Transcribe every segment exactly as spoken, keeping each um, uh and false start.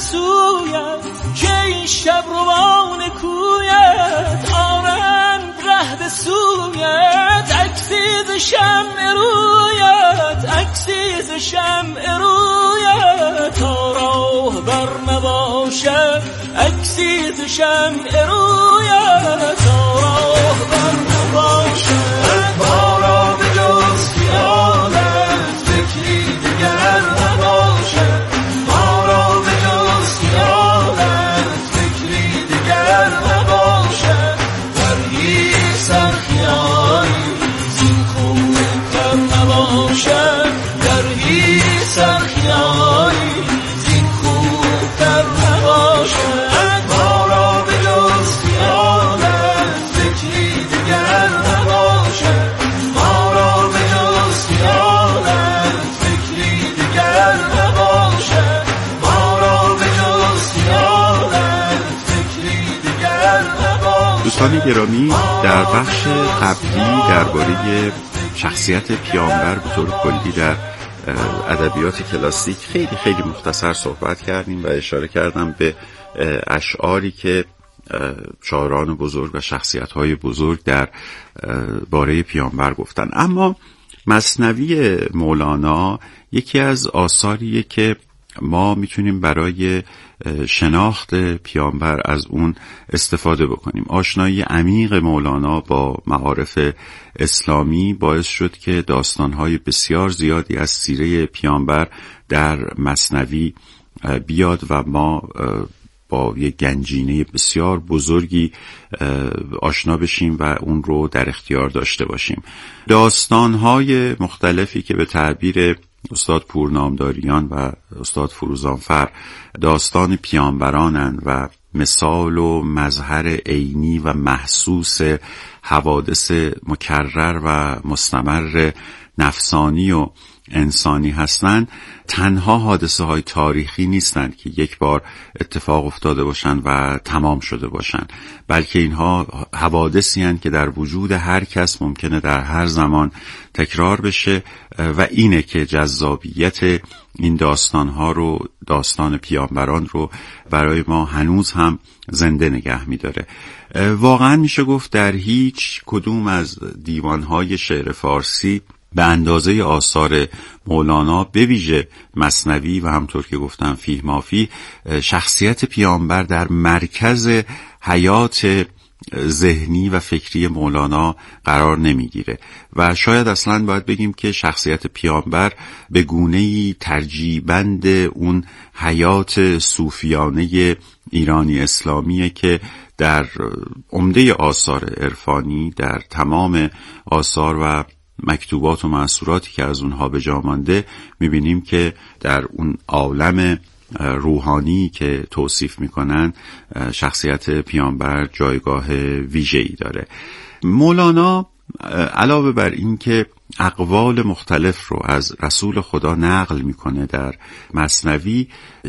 سویت که این شب روان کویت آرند ره به سویت عکسی ز شمع رویت عکسی ز شمع رویت تا راه بر نباشد عکسی ز شمع رویت تا راه بر نباشد ما را به جز خیالت فکری دیگر نباشد ما را به جز خیالت فکری دیگر نباشد در هیچ سرخیالی زین خوبتر نباشد در هیچ سرخیالی زین خوبتر نباشد ما را به جز خیالت فکری دیگر نباشد ما را به جز خیالت فکری دیگر نباشد ما را به جز خیالت فکری دیگر نباشد. دوستان گرامی، در بخش قبلی درباره شخصیت پیامبر به طور کلی در ادبیات کلاسیک خیلی خیلی مختصر صحبت کردیم و اشاره کردم به اشعاری که شاعران بزرگ و شخصیت‌های بزرگ در باره پیامبر گفتن. اما مثنوی مولانا یکی از آثاریه که ما میتونیم برای شناخت پیامبر از اون استفاده بکنیم. آشنایی عمیق مولانا با معارف اسلامی باعث شد که داستان‌های بسیار زیادی از سیره پیامبر در مثنوی بیاد و ما با یک گنجینه بسیار بزرگی آشنا بشیم و اون رو در اختیار داشته باشیم. داستان‌های مختلفی که به تعبیر استاد پورنامداریان و استاد فروزانفر داستان پیامبرانند و مثال و مظهر عینی و محسوس حوادث مکرر و مستمر نفسانی و انسانی هستند، تنها حادثه های تاریخی نیستند که یک بار اتفاق افتاده باشند و تمام شده باشند، بلکه اینها حوادثی هستند که در وجود هر کس ممکنه در هر زمان تکرار بشه و اینه که جذابیت این داستان ها رو، داستان پیامبران رو برای ما هنوز هم زنده نگه می‌داره. واقعا میشه گفت در هیچ کدوم از دیوان‌های شعر فارسی به اندازه آثار مولانا، به ویژه مثنوی و همطور که گفتم فیه مافی، شخصیت پیامبر در مرکز حیات ذهنی و فکری مولانا قرار نمیگیره و شاید اصلا باید بگیم که شخصیت پیامبر به گونه‌ای ترجیبند اون حیات صوفیانه ایرانی اسلامیه که در عمده آثار عرفانی، در تمام آثار و مکتوبات و معصوراتی که از اونها به جا مانده میبینیم که در اون عالم روحانی که توصیف میکنن شخصیت پیامبر جایگاه ویژه‌ای داره. مولانا علاوه بر این که اقوال مختلف رو از رسول خدا نقل میکنه در مثنوی،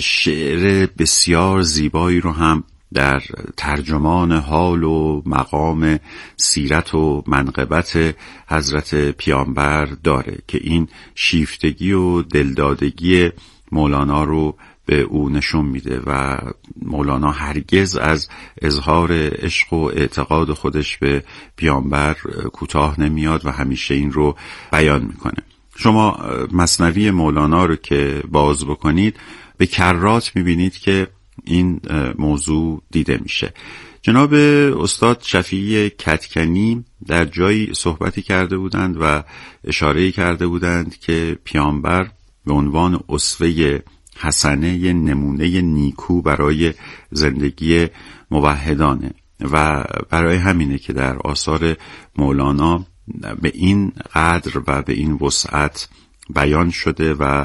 شعر بسیار زیبایی رو هم در ترجمان حال و مقام سیرت و منقبت حضرت پیامبر داره که این شیفتگی و دلدادگی مولانا رو به او نشون میده و مولانا هرگز از اظهار عشق و اعتقاد خودش به پیامبر کوتاه نمیاد و همیشه این رو بیان میکنه. شما مثنوی مولانا رو که باز بکنید به کرات میبینید که این موضوع دیده میشه. جناب استاد شفیعی کدکنی در جایی صحبتی کرده بودند و اشاره کرده بودند که پیامبر به عنوان اسوه حسنه، نمونه نیکو برای زندگی موحدانه و برای همینه که در آثار مولانا به این قدر و به این وسعت بیان شده و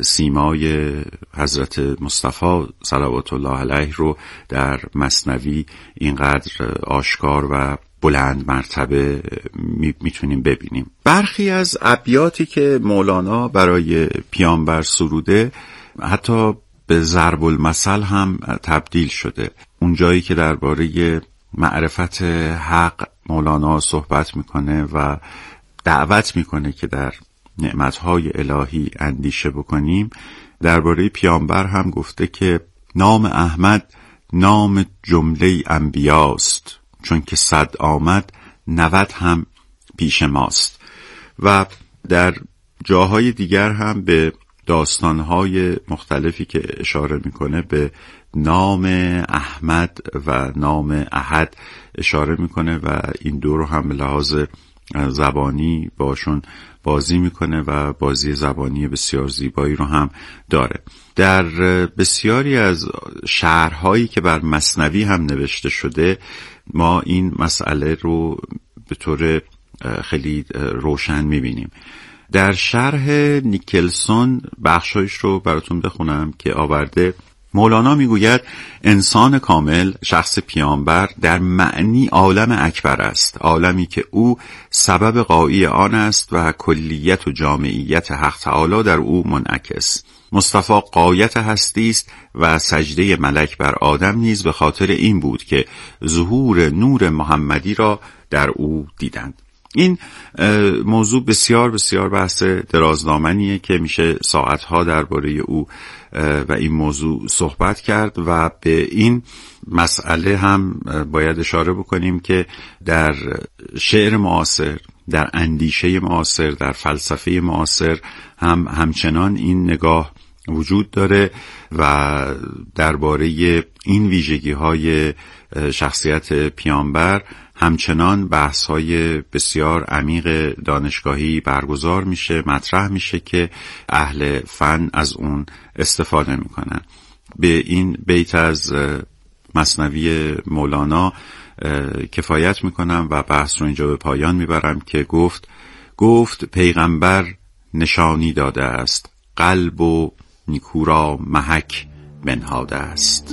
سیمای حضرت مصطفی صلوات الله علیه رو در مثنوی اینقدر آشکار و بلند مرتبه میتونیم ببینیم. برخی از ابیاتی که مولانا برای پیامبر سروده حتی به ضرب المثل هم تبدیل شده. اون جایی که درباره معرفت حق مولانا صحبت میکنه و دعوت میکنه که در نعمتهای الهی اندیشه بکنیم، درباره پیامبر هم گفته که نام احمد نام جمله انبیاست، چون که صد آمد نود هم پیش ماست. و در جاهای دیگر هم به داستانهای مختلفی که اشاره میکنه به نام احمد و نام احد اشاره میکنه و این دو رو هم به لحاظ زبانی باشون بازی میکنه و بازی زبانی بسیار زیبایی رو هم داره. در بسیاری از شعرهایی که بر مثنوی هم نوشته شده ما این مسئله رو به طور خیلی روشن میبینیم. در شرح نیکلسون بخشایش رو براتون بخونم که آورده. مولانا میگوید انسان کامل، شخص پیامبر، در معنی عالم اکبر است، عالمی که او سبب غایی آن است و کلیت و جامعیت حق تعالی در او منعکس. مصطفی غایت هستی است و سجده ملک بر آدم نیز به خاطر این بود که ظهور نور محمدی را در او دیدند. این موضوع بسیار بسیار بحث درازدامنیه که میشه ساعتها درباره او و این موضوع صحبت کرد و به این مسئله هم باید اشاره بکنیم که در شعر معاصر، در اندیشه معاصر، در فلسفه معاصر هم همچنان این نگاه وجود داره و درباره این ویژگی‌های شخصیت پیامبر همچنان بحث‌های بسیار عمیق دانشگاهی برگزار میشه، مطرح میشه که اهل فن از اون استفاده میکنن. به این بیت از مثنوی مولانا کفایت میکنم و بحث رو اینجا به پایان میبرم که گفت گفت پیغمبر نشانی داده است، قلب و نیکو را محک بنهاده است.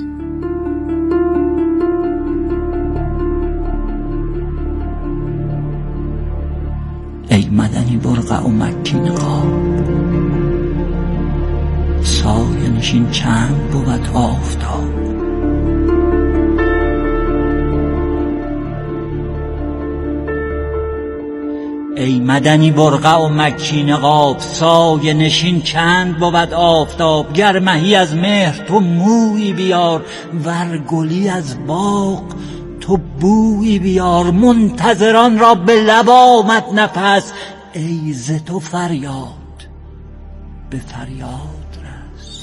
ای مدنی برقع و مکی نقاب، سایه نشین چند بود آفتاب. ای مدنی برقع و مکی نقاب، سایه نشین چند بود آفتاب. گر مهی از مهر تو مویی بیار، ور گلی از باغ تو بویی بیار. منتظران را به لب آمد نفس، ای ز تو فریاد به فریاد رس.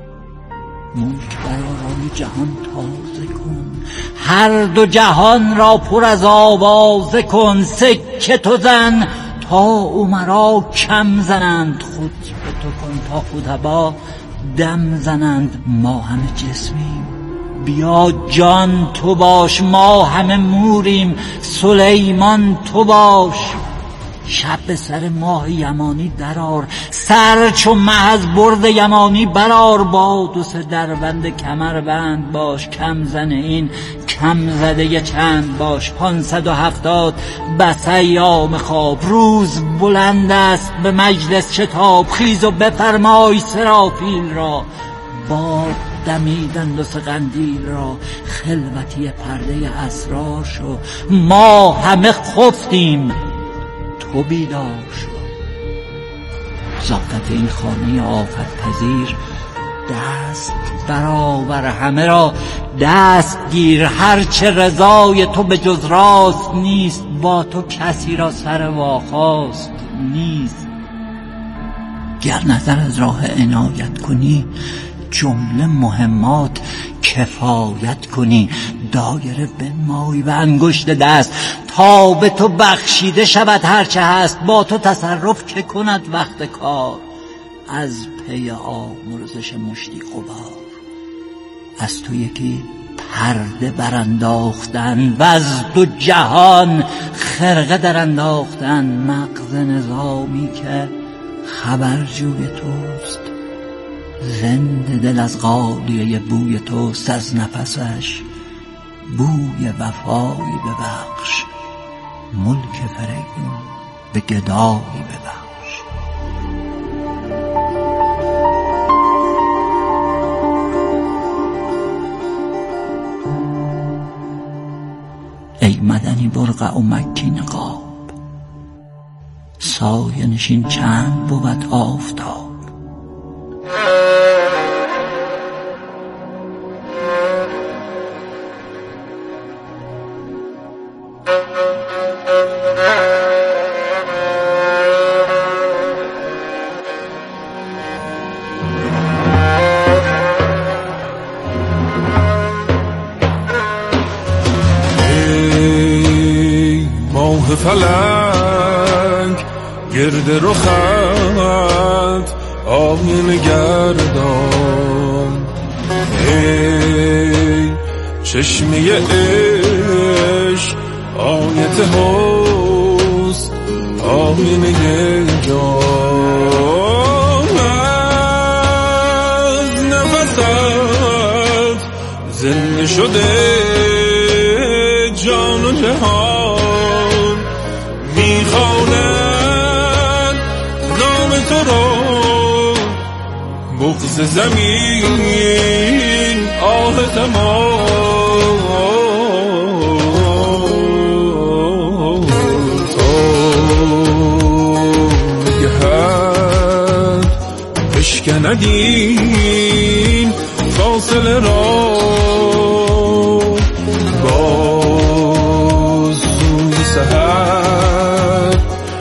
ملک برآرای جهان تازه کن، هر دو جهان را پر از آوازه کن. سکه تو زن تا امرا کم زنند، خود به تو کن تا خطبا دم زنند. ما همه جسمیم بیا جان تو باش، ما همه موریم سلیمان تو باش. شب به سر ماه یمانی درار، سر چو مه از برد یمانی برار. با دو سه دربند کمر بند باش، کم زن این کم زده چند باش. پانصد و هفتاد بس ایام خواب، روز بلند است به مجلس شتاب. خیز و بفرمای سرافیل را، باد دمیدند و سه قندیل را. خلوتی پرده اسرار شو، ما همه خفتیم تو بیدار شو. ضابطه این خانه آفت پذیر، دست برآور همه را دست گیر. هرچه رضای تو به جز راست نیست، با تو کسی را سر واخواست نیست. گر نظر از راه عنایت کنی، جمله مهمات کفایت کنی. دایره بنمای و انگشت دست، تا به تو بخشیده شود هرچه هست. با تو تصرف که کند وقت کار، از پی آمرزش مشتی غبار. از تو یکی پرده برانداختن، و از دو جهان خرقه در انداختن. مغز نظامی که خبرجوی توست، زنده دل از غالیه بوی توست. از نفسش بوی وفایی ببخش، ملک فریدون به گدایی ببخش. ای مدنی برقع و مکی نقاب، سایه نشین چند بود آفتاب. فلک گرد رخت آینه گردان. ای چشمه عشق آیت حسن آینه جان. از نفست زنده شده جان و جهان میخوانند نام تو را. بغض زمین آه تمام تا نگهد بشکندین فاصله را. باز سوی سحر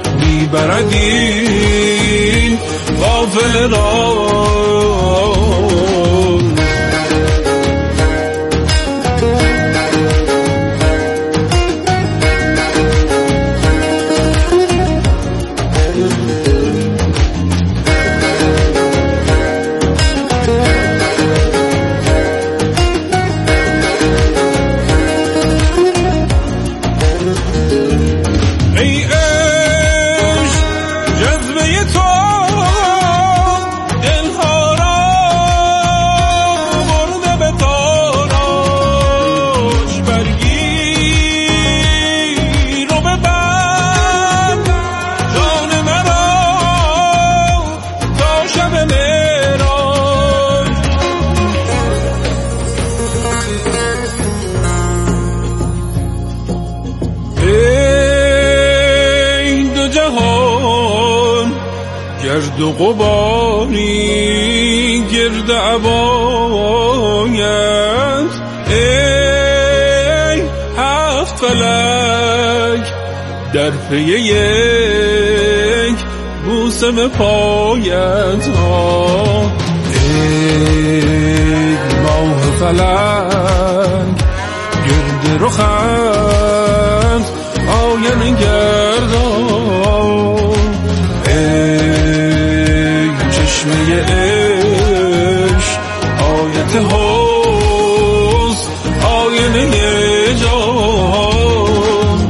میبردین قافله را. گرد و غباری گرد عبایت. ای هفت فلک در پی یک بوسه به پایت. ای ماه فلک گرد رخت آینه گردان. چشمه عشق آیت حسن آینه جان.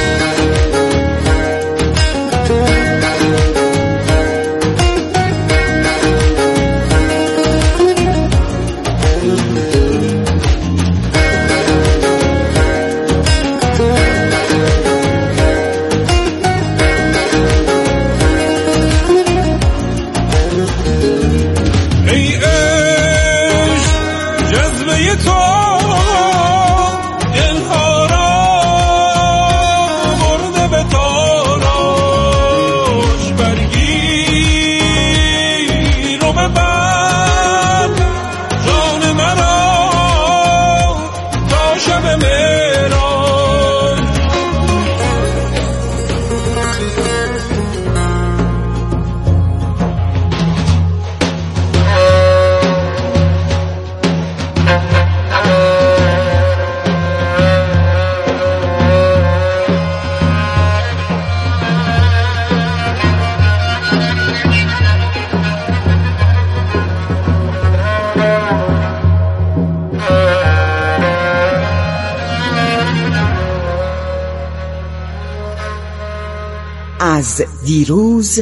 از دیروز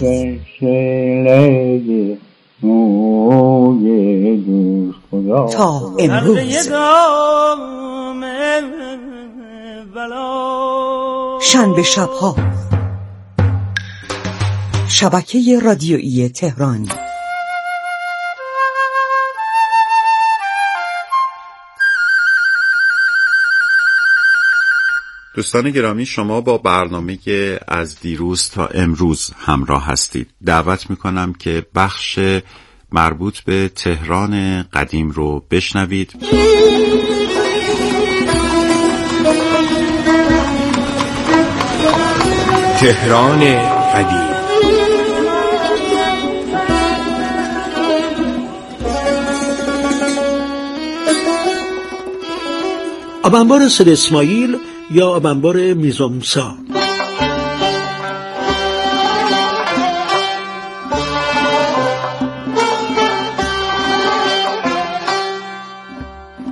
تا امروز، شنبه شبها، شبکه رادیویی تهران. دوستان گرامی، شما با برنامه از دیروز تا امروز همراه هستید. دعوت میکنم که بخش مربوط به تهران قدیم رو بشنوید. تهران قدیم. آبانبار سید اسماعیل یا آبانبار میرزا موسی.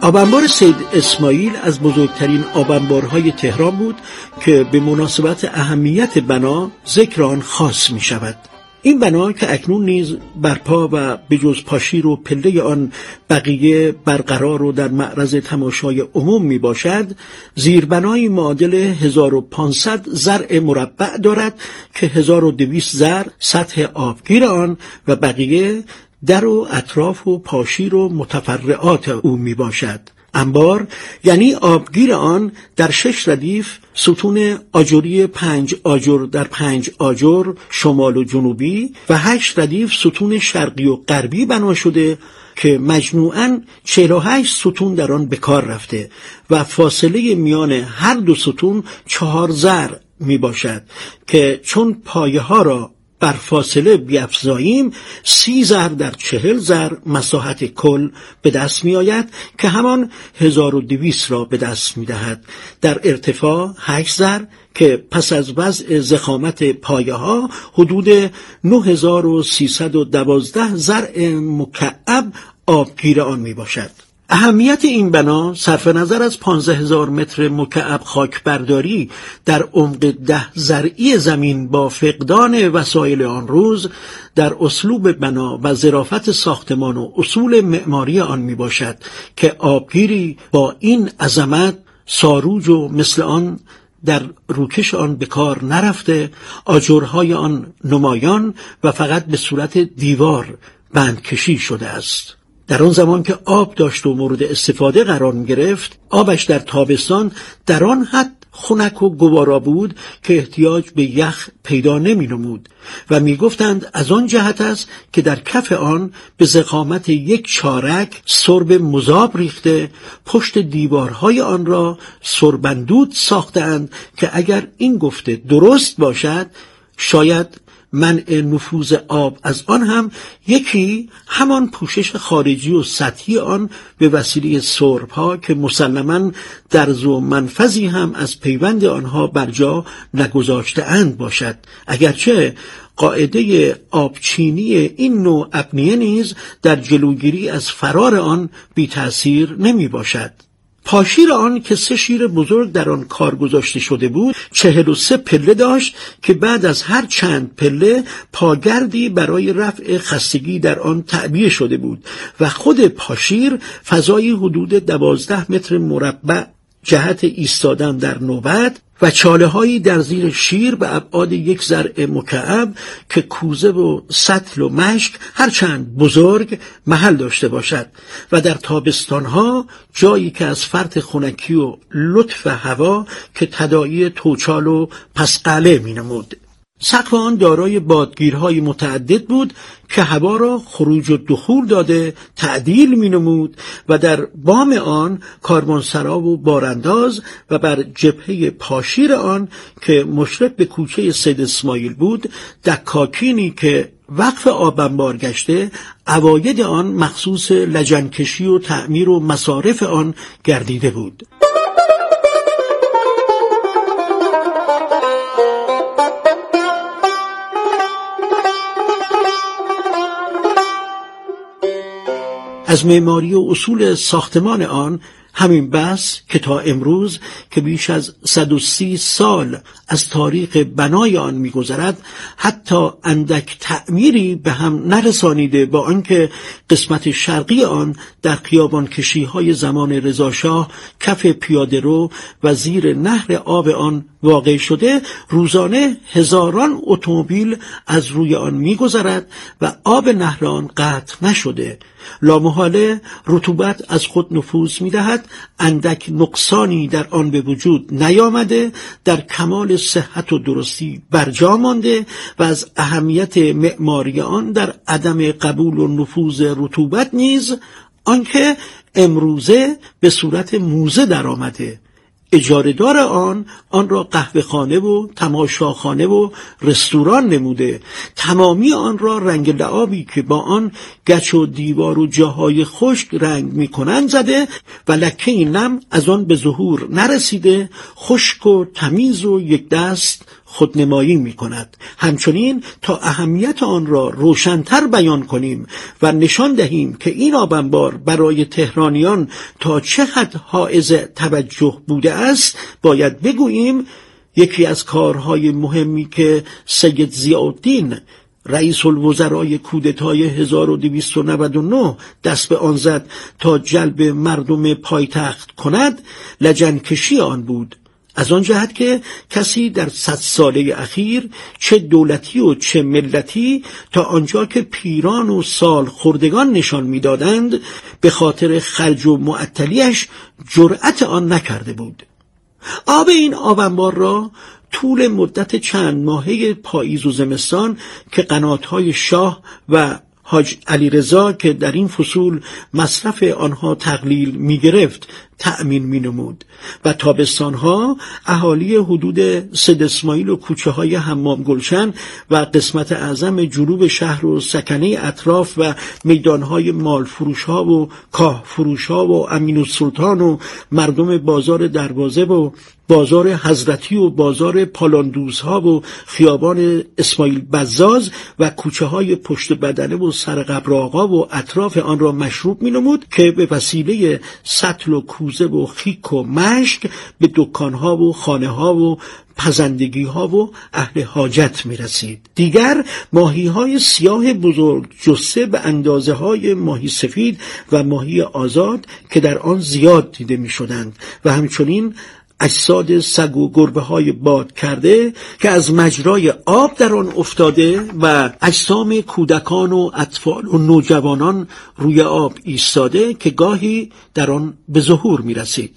آبانبار سید اسماعیل از بزرگترین آبانبارهای تهران بود که به مناسبت اهمیت بنا ذکر آن خاص می شود. این بنا که اکنون نیز برپا و بجز پاشیر و پله آن بقیه برقرار و در معرض تماشای عموم می باشد، زیربنایی معادل هزار و پانصد ضرع مربع دارد که هزار و دویست ضرع سطح آبگیر آن و بقیه در و اطراف و پاشیر و متفرعات او می باشد. انبار یعنی آبگیر آن در شش ردیف ستون آجری پنج آجر در پنج آجر شمال و جنوبی و هشت ردیف ستون شرقی و غربی بنا شده که مجموعاً چهل و هشت ستون در آن به کار رفته و فاصله میان هر دو ستون چهار ضرع می باشد که چون پایه ها را بر فاصله بیفزاییم سی ضرع در چهل ضرع مساحت کل به دست می آید که همان هزار و دویست را به دست می دهد. در ارتفاع هشت ضرع که پس از وضع ضخامت پایه ها حدود نه هزار و سیصد و دوازده ضرع مکعب آبگیر آن می باشد. اهمیت این بنا صرف نظر از پانزده هزار متر مکعب خاک برداری در عمق ده ضرعی زمین با فقدان وسایل آن روز در اسلوب بنا و ظرافت ساختمان و اصول معماری آن می باشد که آبگیری با این عظمت ساروج و مثل آن در روکش آن به کار نرفته، آجرهای آن نمایان و فقط به صورت دیوار بندکشی شده است. در آن زمان که آب داشت و مورد استفاده قرار می گرفت، آبش در تابستان در آن حد خنک و گوارا بود که احتیاج به یخ پیدا نمی نمود و می گفتند از آن جهت است که در کف آن به ضخامت یک چارک سرب مذاب ریخته پشت دیوارهای آن را سربندود ساختند که اگر این گفته درست باشد شاید منع نفوذ آب از آن هم یکی همان پوشش خارجی و سطحی آن به وسیله سرب‌ها که مسلماً درز و منفذی هم از پیوند آنها بر جا نگذاشته اند باشد، اگرچه قاعده آبچینی این نوع ابنیه نیز در جلوگیری از فرار آن بی تأثیر نمی باشد. پاشیر آن که سه شیر بزرگ در آن کار گذاشته شده بود چهل و سه پله داشت که بعد از هر چند پله پاگردی برای رفع خستگی در آن تعبیه شده بود و خود پاشیر فضای حدود دوازده متر مربع جهت ایستادن در نوبت و چاله هایی در زیر شیر به ابعاد یک ضرع مکعب که کوزه و سطل و مشک هرچند بزرگ محل داشته باشد و در تابستانها جایی که از فرط خنکی و لطف هوا که تداعی توچال و پسقله می نمود. سقف آن دارای بادگیرهای متعدد بود که هوا را خروج و دخول داده تعدیل می نمود و در بام آن کاروانسرا و بارانداز و بر جبهه پاشیر آن که مشرف به کوچه سید اسماعیل بود دکاکینی که وقف آب انبار گشته عواید آن مخصوص لجنکشی و تعمیر و مصارف آن گردیده بود. از معماری و اصول ساختمان آن همین بس که تا امروز که بیش از صد و سی سال از تاریخ بنای آن می‌گذرد حتی اندک تعمیری به هم نرسانیده، با آنکه قسمت شرقی آن در خیابان کشی‌های زمان رضاشاه کف پیاده رو و زیر نهر آب آن واقع شده، روزانه هزاران اتومبیل از روی آن می‌گذرد و آب نهر آن قطع نشده. لامحاله رطوبت از خود نفوذ می‌دهد، اندک نقصانی در آن به وجود نیامده، در کمال صحت و درستی برجا مانده و از اهمیت معماری آن در عدم قبول و نفوذ رطوبت نیز آنکه امروزه به صورت موزه در آمده. اجاره‌دار آن آن را قهوه‌خانه و تماشاخانه و رستوران نموده، تمامی آن را رنگ لعابی که با آن گچ و دیوار و جاهای خشک رنگ می‌کنند زده و لکه نم از آن به ظهور نرسیده، خشک و تمیز و یک دست خودنمایی می کند. همچنین تا اهمیت آن را روشن‌تر بیان کنیم و نشان دهیم که این آبانبار برای تهرانیان تا چه حد حائز توجه بوده است، باید بگوییم یکی از کارهای مهمی که سید ضیاءالدین رئیس الوزرای کودتای هزار و دویست و نود و نه دست به آن زد تا جلب مردم پایتخت کند، لجنکشی آن بود. از آن جهت که کسی در صد ساله اخیر چه دولتی و چه ملتی تا آنجا که پیران و سال خوردگان نشان می‌دادند به خاطر خرج و معطلیش جرأت آن نکرده بود. آب این آبانبار را طول مدت چند ماهه پاییز و زمستان که قنات‌های شاه و حاج علیرضا که در این فصول مصرف آنها تقلیل می گرفت تأمین می نمود و تابستانها اهالی حدود سید اسماعیل و کوچه های حمام گلشن و قسمت اعظم جنوب شهر و سکنه اطراف و میدانهای مال فروش ها و کاه فروش ها و امین السلطان و مردم بازار دروازه و بازار حضرتی و بازار پالاندوز ها و خیابان اسماعیل بزاز و کوچه های پشت بدنه و سرقبر آقا و اطراف آن را مشروب می نمود که به وسیله سطل و کوزه و خیک و مشک به دکانها و خانه ها و پزندگی ها و اهل حاجت می رسید. دیگر ماهی های سیاه بزرگ جسه به اندازه های ماهی سفید و ماهی آزاد که در آن زیاد دیده می شدند و همچنین اجساد سگ و گربه های باد کرده که از مجرای آب در آن افتاده و اجسام کودکان و اطفال و نوجوانان روی آب ایستاده که گاهی در آن به ظهور می رسید.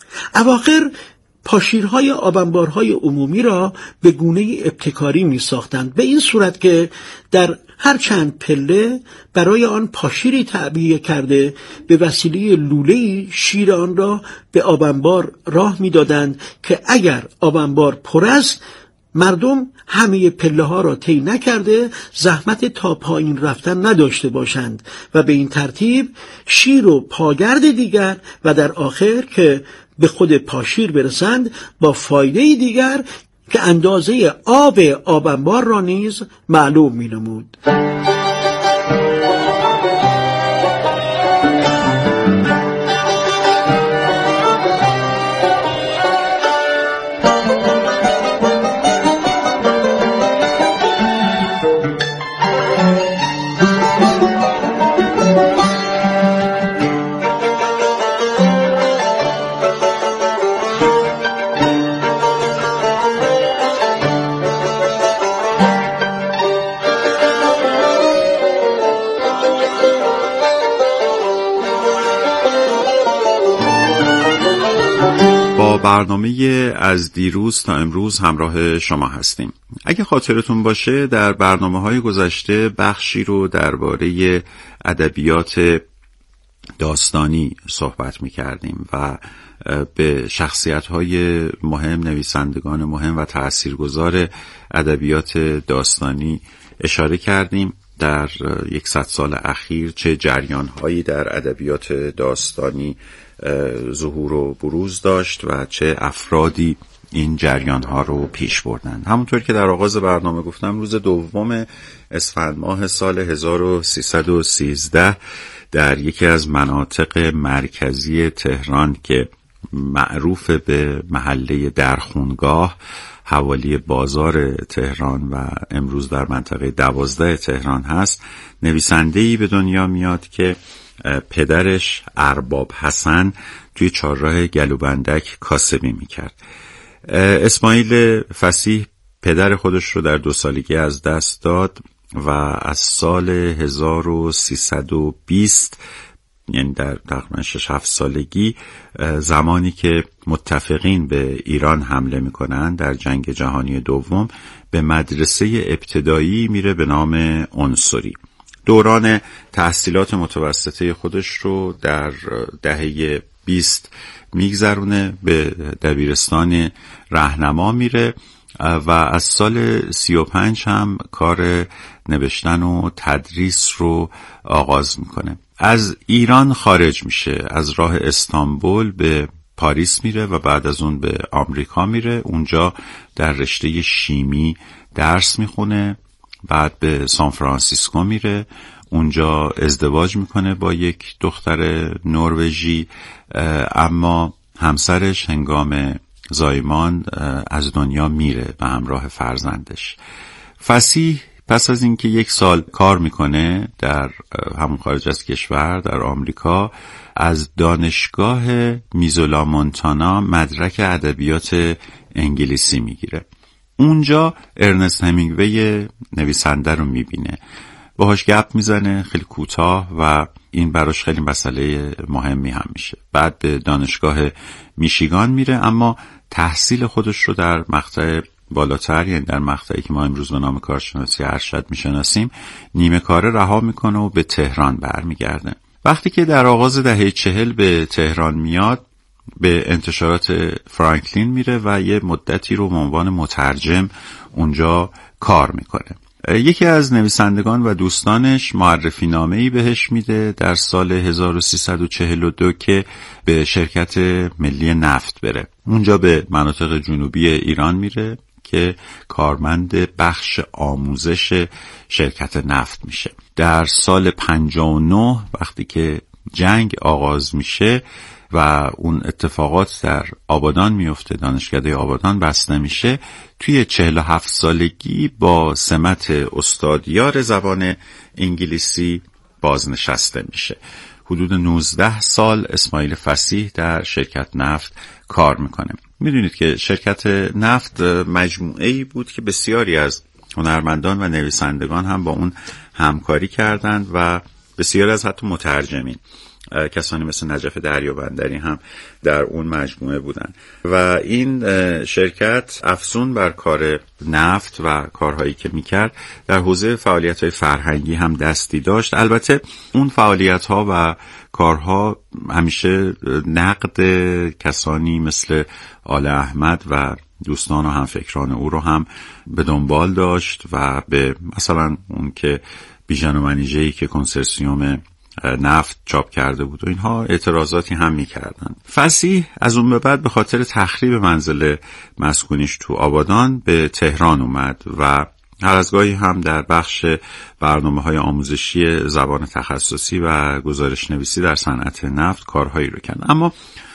اواخر پاشیرهای آبانبارهای عمومی را به گونه ابتکاری می ساختند، به این صورت که در هر چند پله برای آن پاشیری تعبیه کرده به وسیله لوله‌ای شیر آن را به آبانبار راه می دادند که اگر آبانبار پر است مردم همه پله ها را طی نکرده زحمت تا پایین رفتن نداشته باشند و به این ترتیب شیر و پاگرد دیگر و در آخر که به خود پاشیر برسند با فایده دیگر که اندازه آب آبانبار را نیز معلوم می نمود. برنامه از دیروز تا امروز همراه شما هستیم. اگه خاطرتون باشه در برنامه‌های گذشته بخشی رو درباره ادبیات داستانی صحبت می‌کردیم و به شخصیت‌های مهم، نویسندگان مهم و تأثیرگذار ادبیات داستانی اشاره کردیم. در یکصد سال اخیر چه جریان‌هایی در ادبیات داستانی ظهور و بروز داشت و چه افرادی این جریان‌ها رو پیش بردند. همونطور که در آغاز برنامه گفتم روز دوم اسفند ماه سال هزار و سیصد و سیزده در یکی از مناطق مرکزی تهران که معروف به محله درخونگاه حوالی بازار تهران و امروز در منطقه دوازده تهران هست، نویسنده‌ای به دنیا میاد که پدرش ارباب حسن توی چهارراه گلوبندک کاسبی میکرد. اسماعیل فصیح پدر خودش رو در دو سالگی از دست داد و از سال هزار و سیصد و بیست یعنی در تقریبا شش هفت سالگی زمانی که متفقین به ایران حمله میکنن در جنگ جهانی دوم به مدرسه ابتدایی میره به نام عنصری. دوران تحصیلات متوسطه خودش رو در دهه بیست میگذرونه، به دبیرستان راهنما میره و از سال سی و پنج هم کار نوشتن و تدریس رو آغاز میکنه. از ایران خارج میشه، از راه استانبول به پاریس میره و بعد از اون به آمریکا میره. اونجا در رشته شیمی درس میخونه. بعد به سان فرانسیسکو میره. اونجا ازدواج میکنه با یک دختر نروژی، اما همسرش هنگام زایمان از دنیا میره به همراه فرزندش. فصیح پس از اینکه یک سال کار میکنه در همون خارج از کشور در آمریکا، از دانشگاه میزولا مونتانا مدرک ادبیات انگلیسی میگیره. اونجا ارنست همینگوی نویسنده رو میبینه، باهاش گپ میزنه خیلی کوتاه و این براش خیلی مسئله مهمی هم میشه. بعد به دانشگاه میشیگان میره، اما تحصیل خودش رو در مقطع بالاتر، یعنی در مقطعی که ما امروز به نام کارشناسی ارشد میشناسیم، نیمه کاره رها میکنه و به تهران برمیگرده. وقتی که در آغاز دهه چهل به تهران میاد، به انتشارات فرانکلین میره و یه مدتی رو به عنوان مترجم اونجا کار میکنه. یکی از نویسندگان و دوستانش معرفی نامه‌ای بهش میده در سال هزار و سیصد و چهل و دو که به شرکت ملی نفت بره. اونجا به مناطق جنوبی ایران میره که کارمند بخش آموزش شرکت نفت میشه. در سال پنجاه و نه وقتی که جنگ آغاز میشه و اون اتفاقات در آبادان میفته، دانشکده آبادان بسته میشه، توی چهل و هفت سالگی با سمت استادیار زبان انگلیسی بازنشسته میشه. حدود نوزده سال اسماعیل فصیح در شرکت نفت کار میکنه. میدونید که شرکت نفت مجموعه‌ای بود که بسیاری از هنرمندان و نویسندگان هم با اون همکاری کردند و بسیاری از حتی مترجمین، کسانی مثل نجف دریابندری هم در اون مجموعه بودن و این شرکت افزون بر کار نفت و کارهایی که میکرد در حوزه فعالیت‌های فرهنگی هم دستی داشت. البته اون فعالیت‌ها و کارها همیشه نقد کسانی مثل آل احمد و دوستان و همفکران او رو هم به دنبال داشت و به مثلا اون که بیژن و منیژه‌ای که کنسرسیوم نفت چاپ کرده بود و اینها اعتراضاتی هم میکردن. فصیح از اون به بعد به خاطر تخریب منزل مسکونیش تو آبادان به تهران اومد و هر از گاهی هم در بخش برنامه‌های آموزشی زبان تخصصی و گزارش نویسی در صنعت نفت کارهایی رو کرد. اما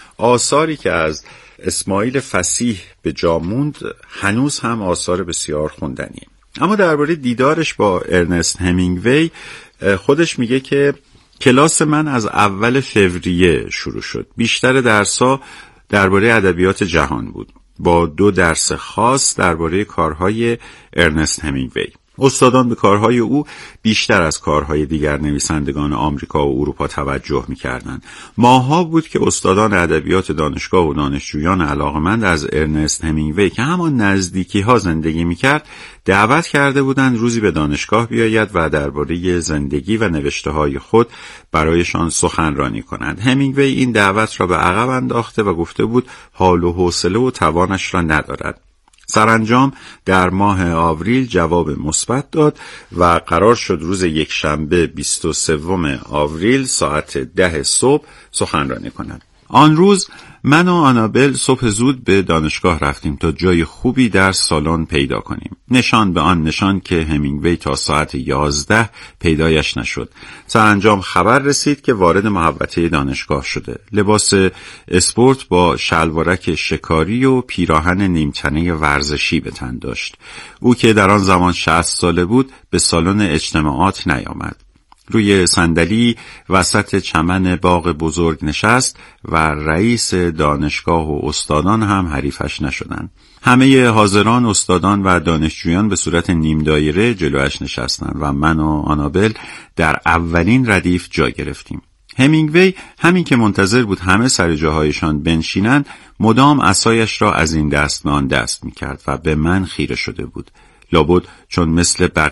آثاری که از اسماعیل فصیح به جا موند هنوز هم آثار بسیار خوندنیه. اما درباره دیدارش با ارنست همینگوی خودش میگه که کلاس من از اول فوریه شروع شد. بیشتر درس‌ها درباره ادبیات جهان بود، با دو درس خاص درباره کارهای ارنست همینگوی. استادان به کارهای او بیشتر از کارهای دیگر نویسندگان آمریکا و اروپا توجه می‌کردند. ماها بود که استادان ادبیات دانشگاه و دانشجویان علاقمند از ارنست همینگوی که همان نزدیکی‌ها زندگی می‌کرد دعوت کرده بودند روزی به دانشگاه بیاید و درباره زندگی و نوشته‌های خود برایشان سخنرانی کنند. همینگوی این دعوت را به عقب انداخته و گفته بود حال و حوصله و توانش را ندارد. سرانجام در ماه آوریل جواب مثبت داد و قرار شد روز یک شنبه بیست و سوم آوریل ساعت ده صبح سخنرانی کند. آن روز من و آنابل صبح زود به دانشگاه رفتیم تا جای خوبی در سالن پیدا کنیم. نشان به آن نشان که همینگوی تا ساعت یازده پیدایش نشد. سرانجام خبر رسید که وارد محوطه دانشگاه شده. لباس اسپورت با شلوارک شکاری و پیراهن نیمتنه ورزشی به تن داشت. او که در آن زمان شصت ساله بود به سالن اجتماعات نیامد. روی صندلی وسط چمن باغ بزرگ نشست و رئیس دانشگاه و استادان هم حریفش نشدند. همه حاضران، استادان و دانشجویان به صورت نیم دایره جلویش نشستند و من و آنابل در اولین ردیف جا گرفتیم. همینگوی همین که منتظر بود همه سر جاهایشان بنشینند، مدام عصایش را از این دست به آن دست می‌کرد و به من خیره شده بود. لابد چون مثل بقیه